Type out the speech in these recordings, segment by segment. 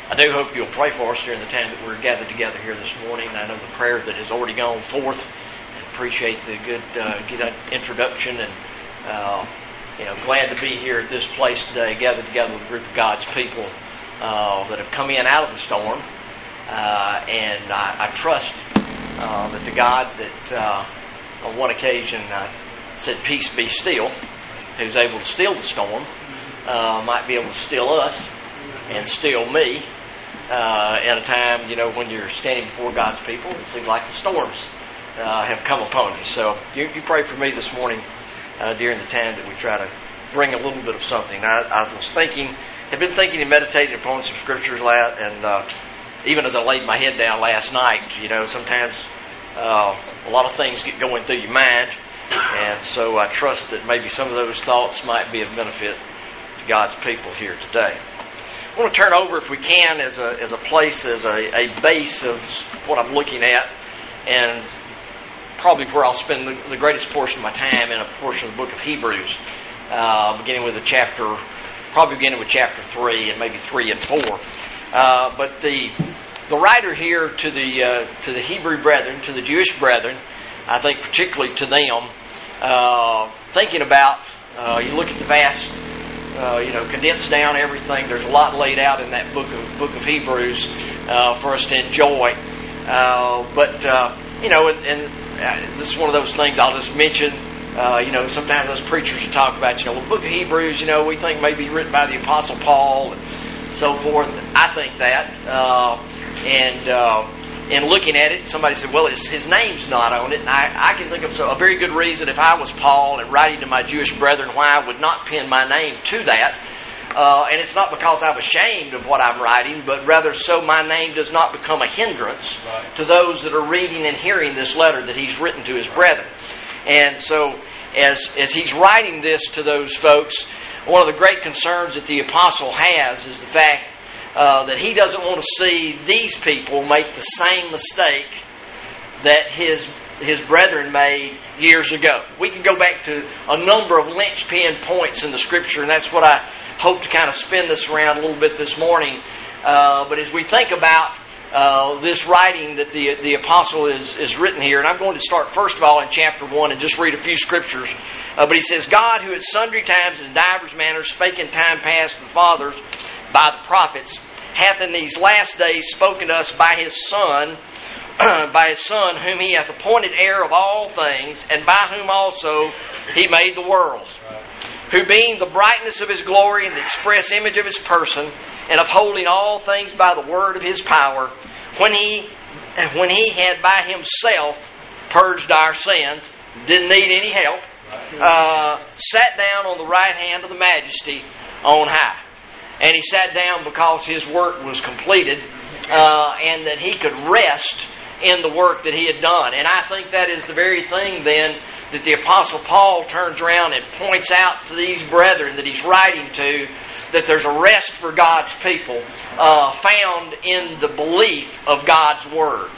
I do hope you'll pray for us during the time that we're gathered together here this morning. I know the prayer that has already gone forth, and appreciate the good introduction, and glad to be here at this place today, gathered together with a group of God's people that have come in out of the storm, and I trust that the God that on one occasion said, "Peace, be still," who's able to still the storm, might be able to still us and still me at a time, when you're standing before God's people. It seems like the storms have come upon you. So you pray for me this morning during the time that we try to bring a little bit of something. I have been thinking and meditating upon some scriptures, and even as I laid my head down last night, sometimes a lot of things get going through your mind, and so I trust that maybe some of those thoughts might be of benefit to God's people here today. I want to turn over, if we can, as a place, as a base of what I'm looking at, and probably where I'll spend the greatest portion of my time in a portion of the book of Hebrews, beginning with chapter 3 and maybe 3 and 4. But the writer here to the Hebrew brethren, to the Jewish brethren, I think particularly to them, thinking about, you look at the vast, condensed down everything. There's a lot laid out in that book of Hebrews for us to enjoy. And this is one of those things I'll just mention. Sometimes those preachers will talk about, the book of Hebrews, we think may be written by the Apostle Paul and so forth. I think that. And looking at it, somebody said, well, his name's not on it. And I can think of a very good reason, if I was Paul and writing to my Jewish brethren, why I would not pen my name to that. And it's not because I'm ashamed of what I'm writing, but rather so my name does not become a hindrance to those that are reading and hearing this letter that he's written to his brethren. And so as he's writing this to those folks, one of the great concerns that the apostle has is the fact that he doesn't want to see these people make the same mistake that his brethren made years ago. We can go back to a number of linchpin points in the Scripture, and that's what I hope to kind of spin this around a little bit this morning. But as we think about this writing that the apostle is written here, and I'm going to start first of all in chapter 1 and just read a few scriptures. But he says, God, who at sundry times and divers manners spake in time past to the fathers by the prophets, hath in these last days spoken to us by his Son, whom he hath appointed heir of all things, and by whom also he made the worlds. Who being the brightness of his glory and the express image of his person, and upholding all things by the word of his power, when he had by himself purged our sins, didn't need any help, sat down on the right hand of the Majesty on high. And he sat down because his work was completed, and that he could rest in the work that he had done. And I think that is the very thing then that the Apostle Paul turns around and points out to these brethren that he's writing to, that there's a rest for God's people found in the belief of God's Word.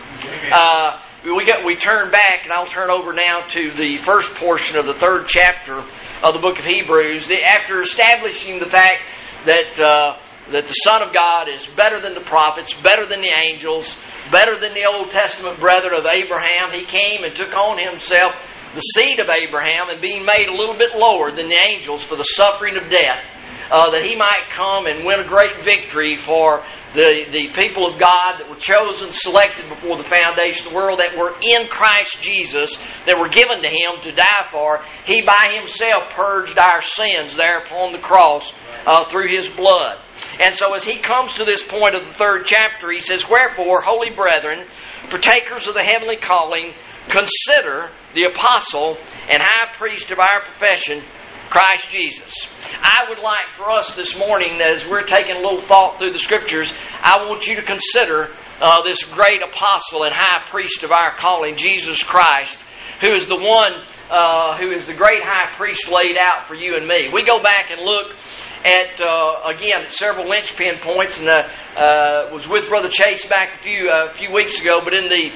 We turn back, and I'll turn over now to the first portion of the 3rd chapter of the book of Hebrews. After establishing the fact that the Son of God is better than the prophets, better than the angels, better than the Old Testament brethren of Abraham, he came and took on himself the seed of Abraham, and being made a little bit lower than the angels for the suffering of death, that he might come and win a great victory for the people of God that were chosen, selected before the foundation of the world, that were in Christ Jesus, that were given to him to die for. He by himself purged our sins there upon the cross through his blood. And so as he comes to this point of the 3rd chapter, he says, wherefore, holy brethren, partakers of the heavenly calling, consider the apostle and high priest of our profession, Christ Jesus. I would like for us this morning, as we're taking a little thought through the Scriptures, I want you to consider this great apostle and high priest of our calling, Jesus Christ, who is the one who is the great high priest laid out for you and me. We go back and look at, again, several linchpin points, and was with Brother Chase back a few weeks ago, but in the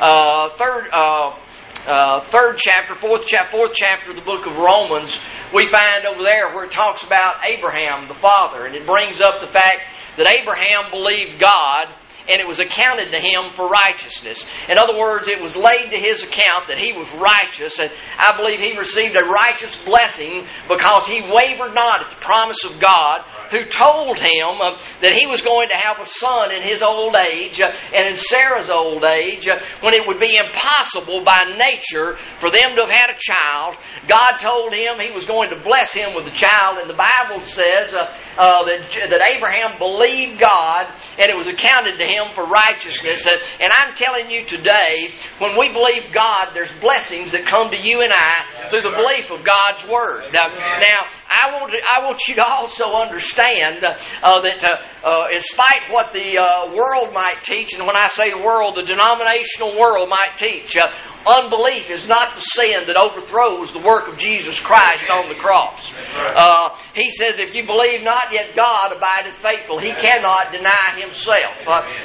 third chapter, fourth chapter of the book of Romans, we find over there where it talks about Abraham, the father, and it brings up the fact that Abraham believed God, and it was accounted to him for righteousness. In other words, it was laid to his account that he was righteous, and I believe he received a righteous blessing because he wavered not at the promise of God, who told him that he was going to have a son in his old age and in Sarah's old age, when it would be impossible by nature for them to have had a child. God told him he was going to bless him with a child, and the Bible says that Abraham believed God, and it was accounted to him for righteousness. And I'm telling you today, when we believe God, there's blessings that come to you and I through the belief of God's Word. Now, I want you to also understand that in spite what the world might teach, and when I say the world, the denominational world might teach, unbelief is not the sin that overthrows the work of Jesus Christ on the cross. He says, if you believe not, yet God abideth faithful. He cannot deny Himself.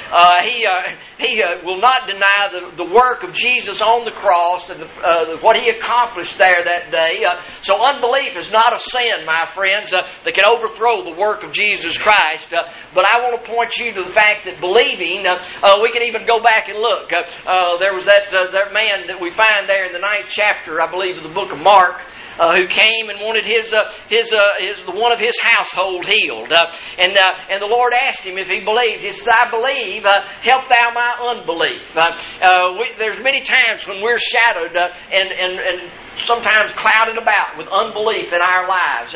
He will not deny the work of Jesus on the cross and what He accomplished there that day. So unbelief is not a sin, my friends, that can overthrow the work of Jesus Christ. But I want to point you to the fact that believing, we can even go back and look. There was that man that we find there in the 9th chapter, I believe, of the book of Mark, who came and wanted one of his household healed, and the Lord asked him if he believed. He says, "I believe. Help thou my unbelief." There's many times when we're shadowed and sometimes clouded about with unbelief in our lives,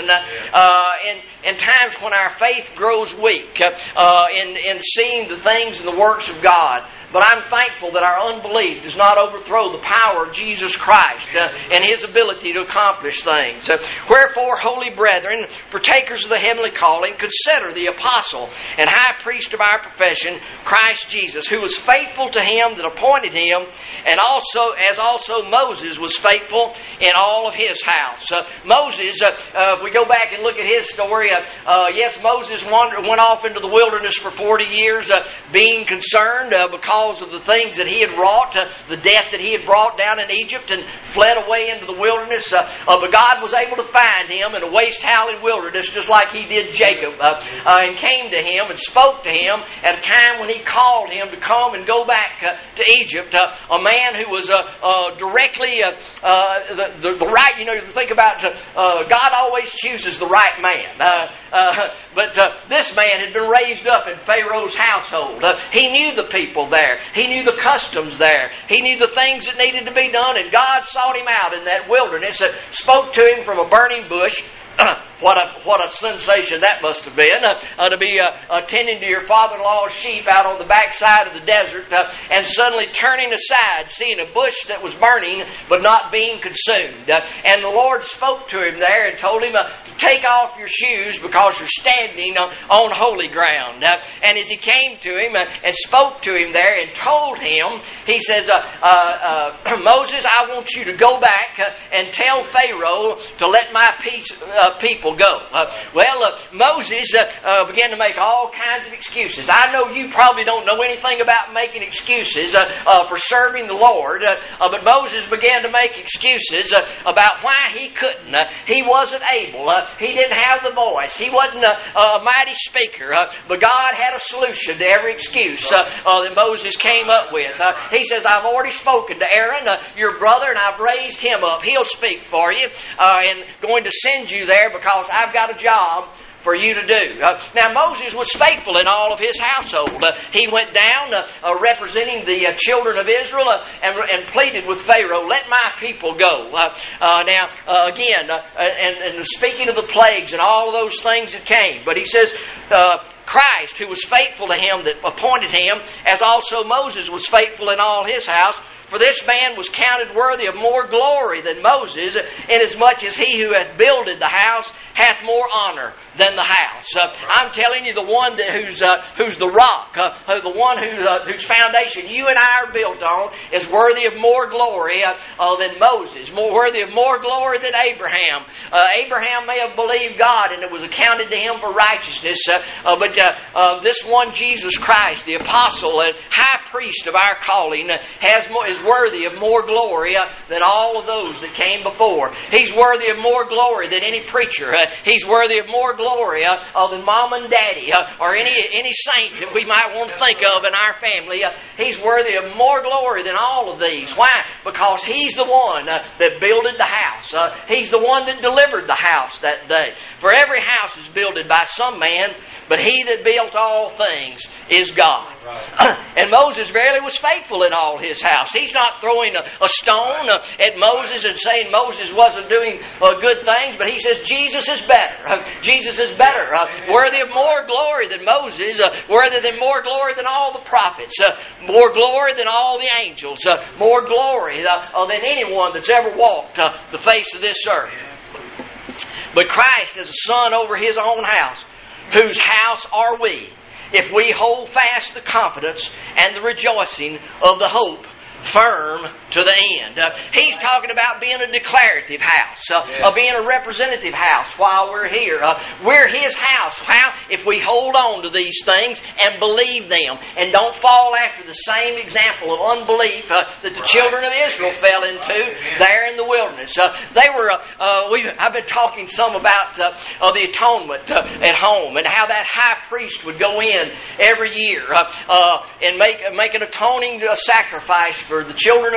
and times when our faith grows weak in seeing the things and the works of God. But I'm thankful that our unbelief does not overthrow the power of Jesus Christ and His ability to accomplish things. Wherefore, holy brethren, partakers of the heavenly calling, consider the apostle and high priest of our profession, Christ Jesus, who was faithful to Him that appointed him, and also Moses was faithful in all of his house. Moses, if we go back and look at his story, yes, Moses went off into the wilderness for 40 years, being concerned because of the things that he had wrought, the death that he had brought down in Egypt, and fled away into the wilderness. But God was able to find him in a waste-howling wilderness, just like He did Jacob, and came to him and spoke to him at a time when He called him to come and go back to Egypt. A man who was directly the right. You think about God always chooses the right man. But this man had been raised up in Pharaoh's household. He knew the people there. He knew the customs there. He knew the things that needed to be done, and God sought him out in that wilderness, spoke to him from a burning bush. What a sensation that must have been, to be attending to your father-in-law's sheep out on the backside of the desert, and suddenly turning aside, seeing a bush that was burning but not being consumed. And the Lord spoke to him there and told him to take off your shoes because you're standing on holy ground. And as he came to him and spoke to him there and told him, he says, Moses, I want you to go back and tell Pharaoh to let my people go. Moses began to make all kinds of excuses. I know you probably don't know anything about making excuses for serving the Lord, but Moses began to make excuses about why he couldn't. He wasn't able. He didn't have the voice. He wasn't a mighty speaker. But God had a solution to every excuse that Moses came up with. He says, I've already spoken to Aaron, your brother, and I've raised him up. He'll speak for you, and going to send you there because I've got a job for you to do. Now, Moses was faithful in all of his household. He went down representing the children of Israel and pleaded with Pharaoh, let my people go. And speaking of the plagues and all of those things that came, but he says, Christ, who was faithful to him that appointed him, as also Moses was faithful in all his house, for this man was counted worthy of more glory than Moses, inasmuch as he who hath builded the house hath more honor than the house. I'm telling you, the one who's the rock, the one whose foundation you and I are built on, is worthy of more glory than Moses, worthy of more glory than Abraham. Abraham may have believed God, and it was accounted to him for righteousness. But this one, Jesus Christ, the apostle and high priest of our calling, is worthy of more glory than all of those that came before. He's worthy of more glory than any preacher. He's worthy of more glory than Mom and Daddy or any saint that we might want to think of in our family. He's worthy of more glory than all of these. Why? Because He's the one that builded the house. He's the one that delivered the house that day. For every house is builded by some man, but He that built all things is God. Right. And Moses verily was faithful in all his house. He's not throwing a stone at Moses and saying Moses wasn't doing good things, but he says Jesus is better. Jesus is better. Worthy of more glory than Moses, worthy than more glory than all the prophets, more glory than all the angels, more glory than anyone that's ever walked the face of this earth. But Christ is a son over His own house. Whose house are we, if we hold fast the confidence and the rejoicing of the hope firm to the end? He's talking about being a declarative house, being a representative house while we're here. We're His house. How? If we hold on to these things and believe them and don't fall after the same example of unbelief that the children of Israel fell into there in the wilderness. I've been talking some about the atonement at home and how that high priest would go in every year and make an atoning sacrifice for the children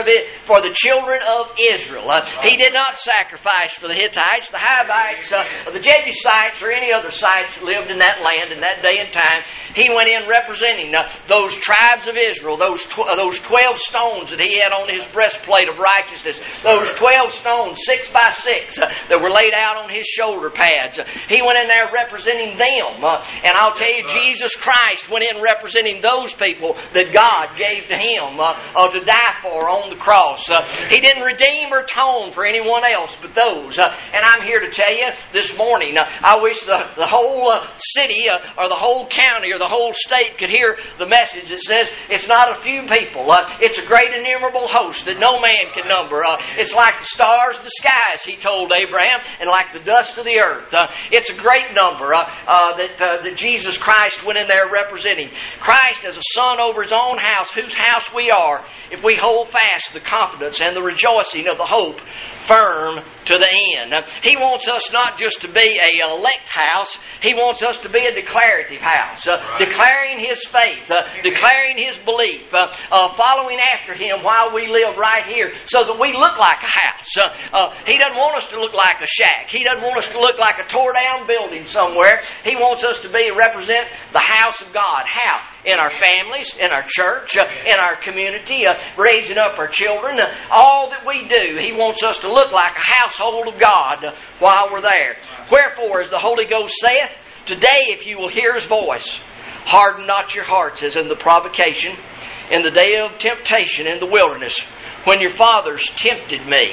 of Israel. He did not sacrifice for the Hittites, the Hivites, the Jebusites, or any other sites that lived in that land in that day and time. He went in representing those tribes of Israel, those 12 stones that he had on his breastplate of righteousness, those 12 stones, 6 by 6, that were laid out on his shoulder pads. He went in there representing them. And I'll tell you, Jesus Christ went in representing those people that God gave to Him to die for on the cross. He didn't redeem or atone for anyone else but those. And I'm here to tell you this morning, I wish the whole city or the whole county or the whole state could hear the message that says it's not a few people. It's a great innumerable host that no man can number. It's like the stars of the skies, He told Abraham, and like the dust of the earth. It's a great number that Jesus Christ went in there representing. Christ as a son over His own house, whose house we are, if we hold fast the confidence and the rejoicing of the hope firm to the end. He wants us not just to be an elect house, He wants us to be a declarative house, declaring His faith, declaring His belief, following after Him while we live right here so that we look like a house. He doesn't want us to look like a shack. He doesn't want us to look like a tore down building somewhere. He wants us to represent the house of God. How? In our families, in our church, in our community, raising up our children, all that we do, He wants us to look like a household of God while we're there. Wherefore, as the Holy Ghost saith, today if you will hear His voice, harden not your hearts as in the provocation, in the day of temptation in the wilderness, when your fathers tempted me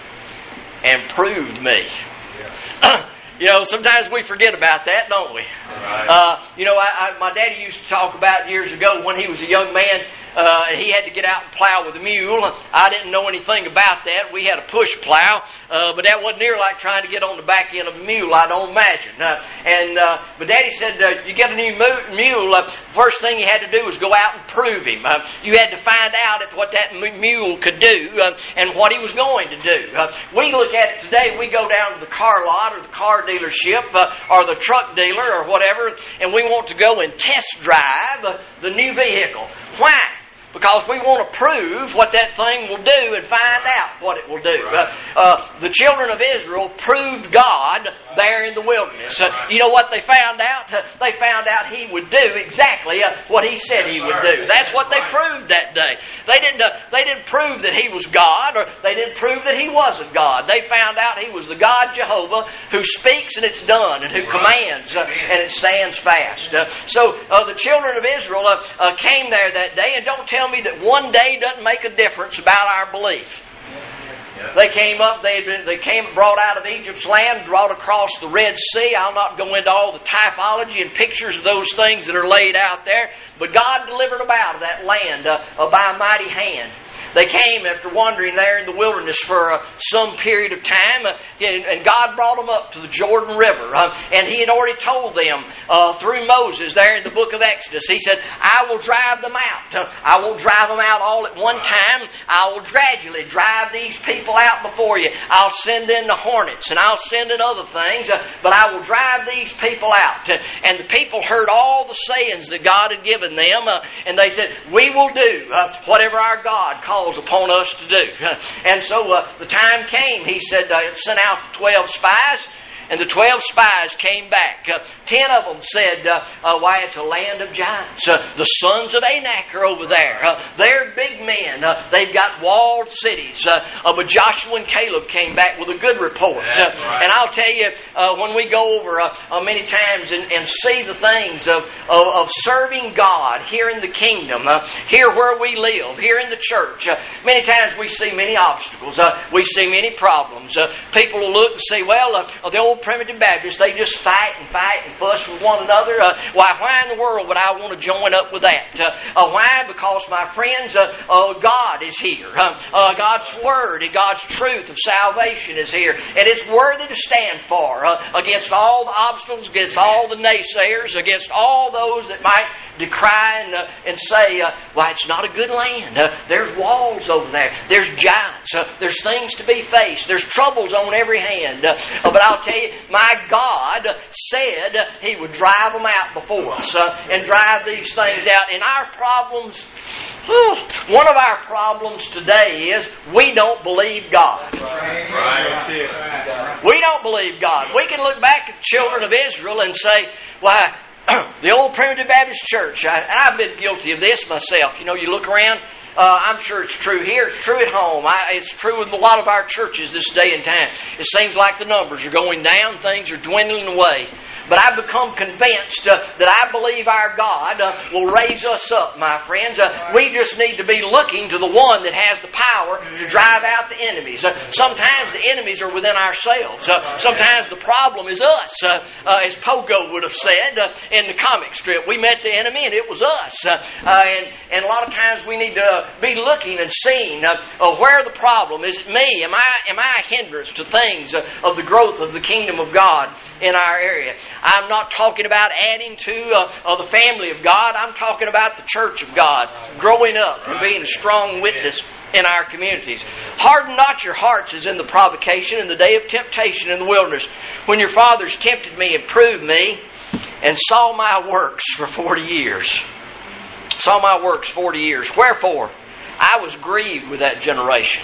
and proved me. Sometimes we forget about that, don't we? Right. My daddy used to talk about years ago when he was a young man, he had to get out and plow with a mule. I didn't know anything about that. We had a push plow, but that wasn't near like trying to get on the back end of a mule, I don't imagine. But Daddy said, you get a new mule, first thing you had to do was go out and prove him. You had to find out what that mule could do and what he was going to do. We look at it today, we go down to the car lot or the car dealership or the truck dealer or whatever, and we want to go and test drive the new vehicle. Why? Because we want to prove what that thing will do and find out what it will do. The children of Israel proved God there in the wilderness. You know what they found out? They found out He would do exactly what He said He would do. That's what they proved that day. They didn't prove that He was God, or they didn't prove that He wasn't God. They found out He was the God Jehovah who speaks and it's done, and who commands and it stands fast. So the children of Israel came there that day, and don't tell me that one day doesn't make a difference about our belief. They came up, they came brought out of Egypt's land, brought across the Red Sea. I'll not go into all the typology and pictures of those things that are laid out there, but God delivered them out of that land by a mighty hand. They came after wandering there in the wilderness for some period of time, and God brought them up to the Jordan River. And He had already told them through Moses there in the book of Exodus. He said, I will drive them out. I won't drive them out all at one time. I will gradually drive these people out before you. I'll send in the hornets, and I'll send in other things, but I will drive these people out. And the people heard all the sayings that God had given them, and they said, we will do whatever our God calls upon us to do. And so the time came, He said, sent out the 12 spies. And the 12 spies came back. 10 of them said, why, it's a land of giants. The sons of Anak are over there. They're big men. They've got walled cities. But Joshua and Caleb came back with a good report. Right. And I'll tell you, when we go over many times and see the things of serving God here in the kingdom, here where we live, here in the church, many times we see many obstacles. We see many problems. People will look and say, well, the old Primitive Baptists, they just fight and fuss with one another. Why in the world would I want to join up with that? Why? Because, my friends, God is here. God's Word and God's truth of salvation is here. And it's worthy to stand for against all the obstacles, against all the naysayers, against all those that might decry and say, well, it's not a good land. There's walls over there. There's giants. There's things to be faced. There's troubles on every hand. But I'll tell you, my God said He would drive them out before us and drive these things out. And our problems, one of our problems today is we don't believe God. Right. We don't believe God. We can look back at the children of Israel and say, why, the old Primitive Baptist Church, and I've been guilty of this myself. You know, you look around, I'm sure it's true here, it's true at home. It's true with a lot of our churches this day and time. It seems like the numbers are going down, things are dwindling away. But I've become convinced that I believe our God will raise us up, my friends. We just need to be looking to the one that has the power to drive out the enemies. Sometimes the enemies are within ourselves. Sometimes the problem is us. As Pogo would have said in the comic strip, we met the enemy and it was us. And a lot of times we need to be looking and seeing where the problem is. It me? Am I a hindrance to things of the growth of the kingdom of God in our area? I'm not talking about adding to the family of God. I'm talking about the church of God, growing up and being a strong witness in our communities. Harden not your hearts as in the provocation in the day of temptation in the wilderness, when your fathers tempted me and proved me and saw my works for 40 years. Saw my works 40 years. Wherefore, I was grieved with that generation.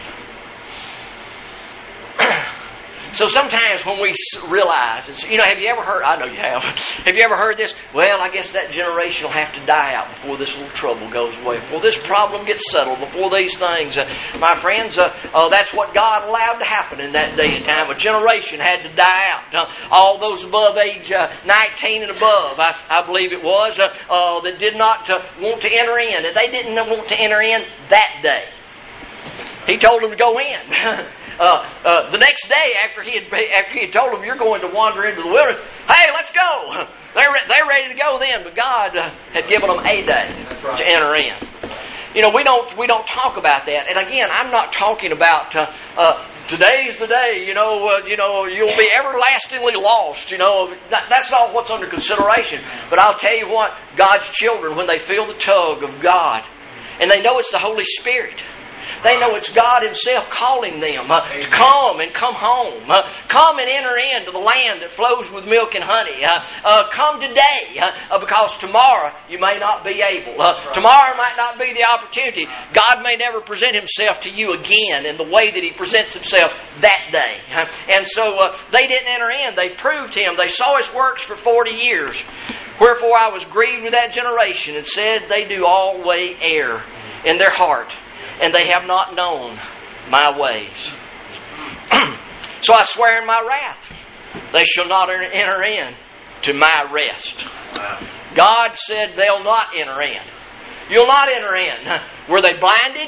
So sometimes when we realize, have you ever heard, I know you have you ever heard this? Well, I guess that generation will have to die out before this little trouble goes away, before this problem gets settled, before these things. My friends, that's what God allowed to happen in that day and time. A generation had to die out. All those above age 19 and above, I believe it was, that did not want to enter in. And they didn't want to enter in that day. He told them to go in. The next day, after he had told them, you're going to wander into the wilderness, hey, let's go. They're ready to go then, but God had given them a day to enter in. We don't talk about that. And again, I'm not talking about today's the day. You'll be everlastingly lost. That's not what's under consideration. But I'll tell you what, God's children, when they feel the tug of God, and they know it's the Holy Spirit. They know it's God Himself calling them to come and come home. Come and enter into the land that flows with milk and honey. Come today, because tomorrow you may not be able. Tomorrow might not be the opportunity. God may never present Himself to you again in the way that He presents Himself that day. And so they didn't enter in. They proved Him. They saw His works for 40 years. Wherefore I was grieved with that generation, and said, they do always err in their heart, and they have not known my ways. So I swear in my wrath, they shall not enter in to my rest. God said they'll not enter in. You'll not enter in. Were they blinded?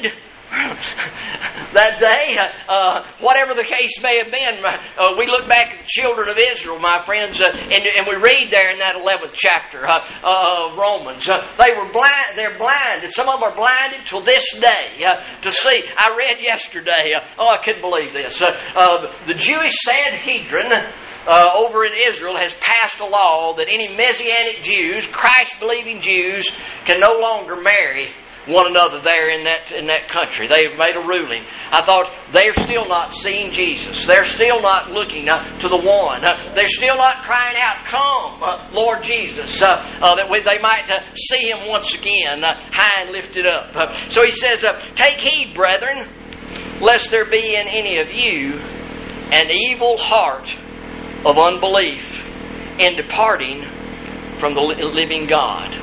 That day, whatever the case may have been, we look back at the children of Israel, my friends, and we read there in that 11th chapter of Romans. They were blind. They're blinded. Some of them are blinded till this day to see. I read yesterday. I couldn't believe this. The Jewish Sanhedrin over in Israel has passed a law that any Messianic Jews, Christ-believing Jews, can no longer marry one another there in that country. They have made a ruling. I thought, they're still not seeing Jesus. They're still not looking to the one. They're still not crying out, "Come, Lord Jesus," that they might see Him once again, high and lifted up. So he says, "Take heed, brethren, lest there be in any of you an evil heart of unbelief in departing from the living God."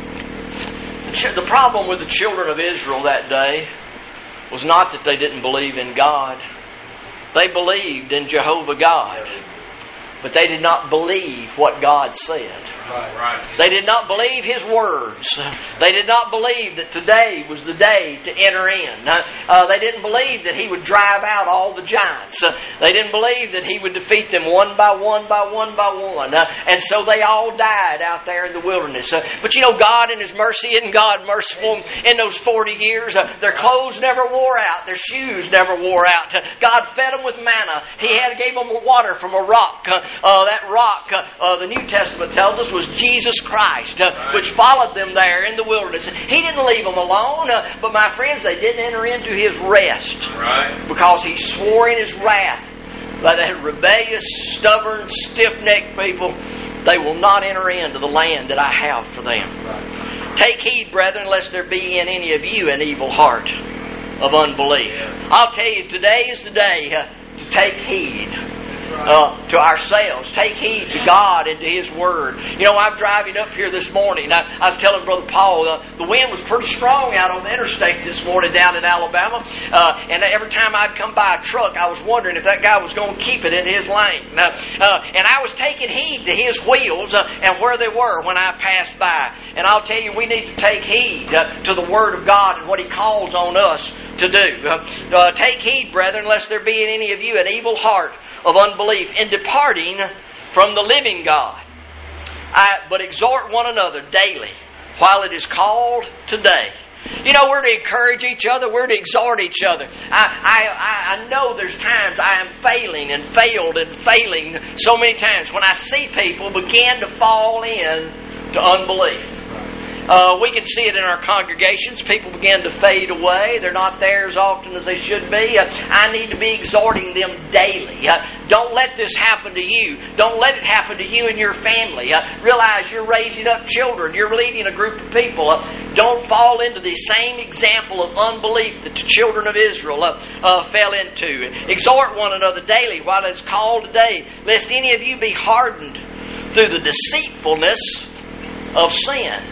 The problem with the children of Israel that day was not that they didn't believe in God. They believed in Jehovah God. But they did not believe what God said. Right. They did not believe His words. They did not believe that today was the day to enter in. They didn't believe that He would drive out all the giants. They didn't believe that He would defeat them one by one by one by one. And so they all died out there in the wilderness. But you know, God in His mercy, isn't God merciful? In those 40 years, their clothes never wore out. Their shoes never wore out. God fed them with manna. He gave them water from a rock. That rock, the New Testament tells us, was Jesus Christ, which followed them there in the wilderness. He didn't leave them alone, but my friends, they didn't enter into His rest. Right. Because He swore in His wrath by that rebellious, stubborn, stiff-necked people, they will not enter into the land that I have for them. Right. Take heed, brethren, lest there be in any of you an evil heart of unbelief. Yeah. I'll tell you, today is the day to take heed. To ourselves. Take heed to God and to His Word. You know, I'm driving up here this morning. I was telling Brother Paul, the wind was pretty strong out on the interstate this morning down in Alabama. And every time I'd come by a truck, I was wondering if that guy was going to keep it in his lane. And I was taking heed to his wheels and where they were when I passed by. And I'll tell you, we need to take heed to the Word of God and what He calls on us to do. Take heed, brethren, lest there be in any of you an evil heart of unbelief in departing from the living God. But exhort one another daily while it is called today. You know, we're to encourage each other. We're to exhort each other. I know there's times I am failing and failed and failing so many times when I see people begin to fall in to unbelief. We can see it in our congregations. People begin to fade away. They're not there as often as they should be. I need to be exhorting them daily. Don't let this happen to you. Don't let it happen to you and your family. Realize you're raising up children. You're leading a group of people. Don't fall into the same example of unbelief that the children of Israel fell into. Exhort one another daily while it's called today, lest any of you be hardened through the deceitfulness of sin.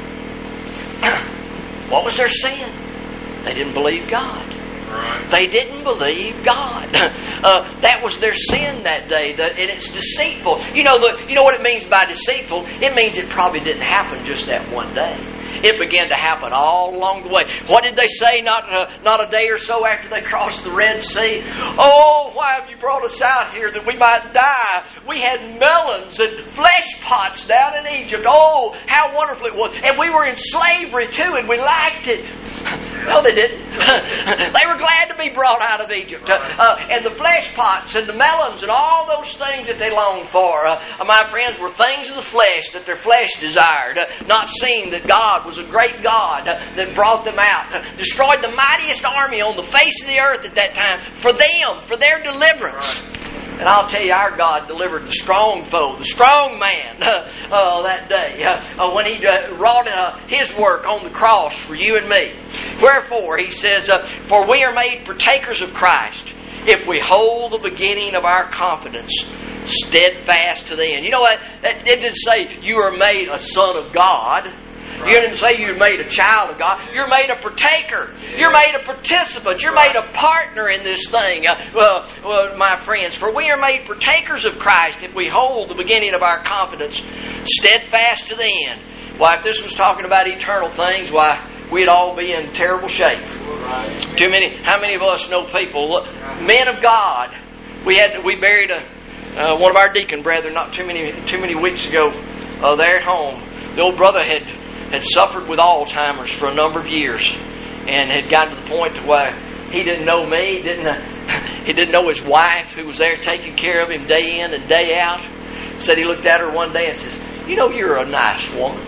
What was their sin? They didn't believe God. Right. They didn't believe God. That was their sin that day. And it's deceitful. You know what it means by deceitful? It means it probably didn't happen just that one day. It began to happen all along the way. What did they say not a day or so after they crossed the Red Sea? "Oh, why have you brought us out here that we might die? We had melons and flesh pots down in Egypt. Oh, how wonderful it was. And we were in slavery too, and we liked it." No, they didn't. They were glad to be brought out of Egypt. And the flesh pots and the melons and all those things that they longed for, my friends, were things of the flesh that their flesh desired, not seeing that God was a great God that brought them out, destroyed the mightiest army on the face of the earth at that time for them, for their deliverance. And I'll tell you, our God delivered the strong foe, the strong man, that day when He wrought His work on the cross for you and me. Wherefore, He says, "For we are made partakers of Christ, if we hold the beginning of our confidence steadfast to the end." You know what? It didn't say you are made a son of God. Right. You didn't say you're made a child of God. You're made a partaker. Yeah. You're made a participant. You're made a partner in this thing, my friends. "For we are made partakers of Christ if we hold the beginning of our confidence steadfast to the end. Why, if this was talking about eternal things, why, we'd all be in terrible shape. How many of us know people, men of God? We buried one of our deacon brethren not too many weeks ago there at home. The old brother had suffered with Alzheimer's for a number of years, and had gotten to the point to where he didn't know me, he didn't know his wife who was there taking care of him day in and day out. Said he looked at her one day and says, "You're a nice woman."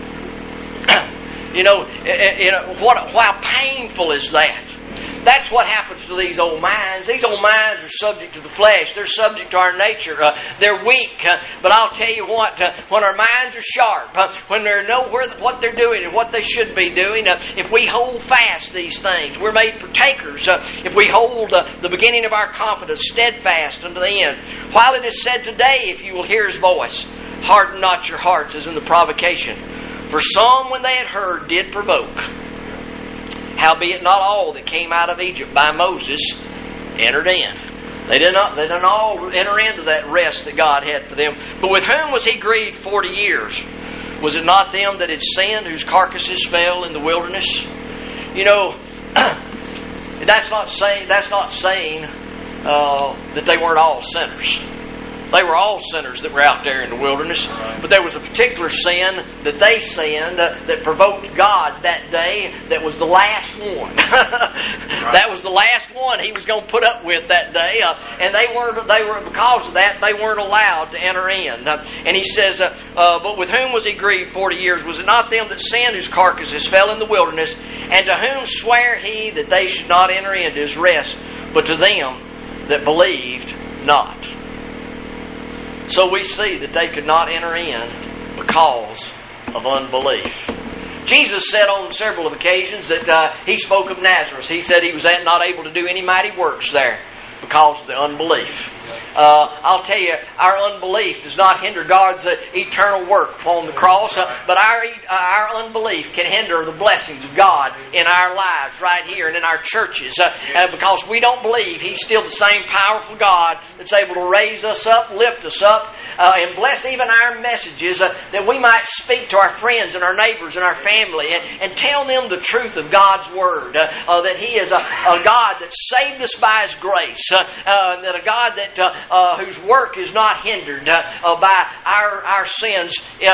How painful is that? That's what happens to these old minds. These old minds are subject to the flesh. They're subject to our nature. They're weak. But I'll tell you what, when our minds are sharp, when they know what they're doing and what they should be doing, if we hold fast these things, we're made partakers. If we hold the beginning of our confidence steadfast unto the end. While it is said today, if you will hear His voice, harden not your hearts as in the provocation. For some, when they had heard, did provoke. Howbeit not all that came out of Egypt by Moses entered in. They didn't all enter into that rest that God had for them. But with whom was He grieved 40 years? Was it not them that had sinned, whose carcasses fell in the wilderness? That's not saying that they weren't all sinners. They were all sinners that were out there in the wilderness. But there was a particular sin that they sinned that provoked God that day that was the last one. That was the last one He was going to put up with that day. And they were because of that, they weren't allowed to enter in. And He says, but with whom was He grieved 40 years? Was it not them that sinned, whose carcasses fell in the wilderness? And to whom sware He that they should not enter into His rest, but to them that believed not? So we see that they could not enter in because of unbelief. Jesus said on several occasions that He spoke of Nazareth. He said He was not able to do any mighty works there because of the unbelief. I'll tell you, our unbelief does not hinder God's eternal work upon the cross, but our unbelief can hinder the blessings of God in our lives right here and in our churches, because we don't believe He's still the same powerful God that's able to raise us up, lift us up, and bless even our messages, that we might speak to our friends and our neighbors and our family and tell them the truth of God's Word, that He is a God that saved us by His grace, that a God that whose work is not hindered by our sins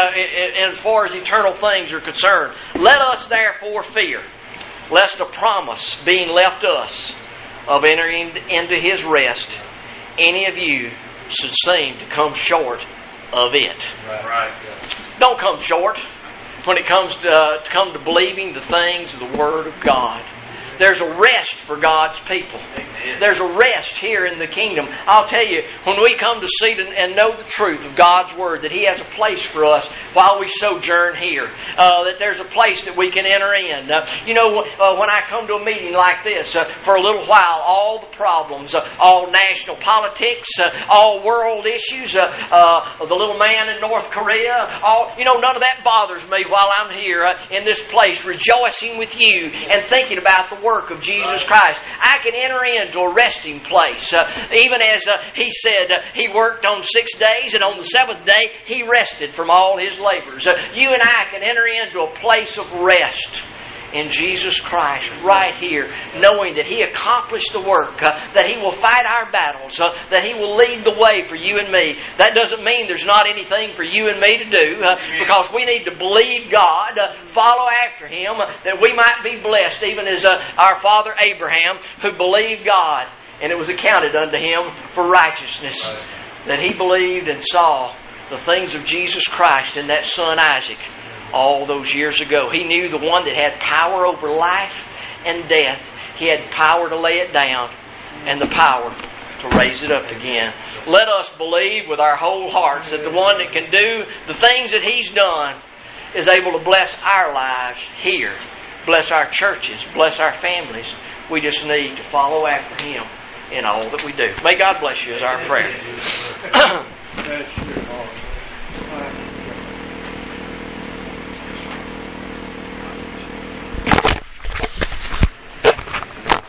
as far as eternal things are concerned. Let us therefore fear, lest a promise being left us of entering into His rest, any of you should seem to come short of it. Right. Don't come short when it comes to believing the things of the Word of God. There's a rest for God's people. There's a rest here in the kingdom. I'll tell you, when we come to see and know the truth of God's Word, that He has a place for us while we sojourn here, that there's a place that we can enter in. When I come to a meeting like this, for a little while, all the problems, all national politics, all world issues, the little man in North Korea, none of that bothers me while I'm here in this place, rejoicing with you and thinking about the work of Jesus Christ. I can enter into a resting place. Even as He said, He worked on 6 days, and on the seventh day He rested from all His labors. You and I can enter into a place of rest in Jesus Christ right here, knowing that He accomplished the work, that He will fight our battles, that He will lead the way for you and me. That doesn't mean there's not anything for you and me to do, because we need to believe God, follow after Him, that we might be blessed, even as our father Abraham, who believed God, and it was accounted unto him for righteousness. That he believed and saw the things of Jesus Christ in that son Isaac all those years ago. He knew the one that had power over life and death. He had power to lay it down and the power to raise it up again. Let us believe with our whole hearts that the one that can do the things that He's done is able to bless our lives here, bless our churches, bless our families. We just need to follow after Him in all that we do. May God bless you is our prayer.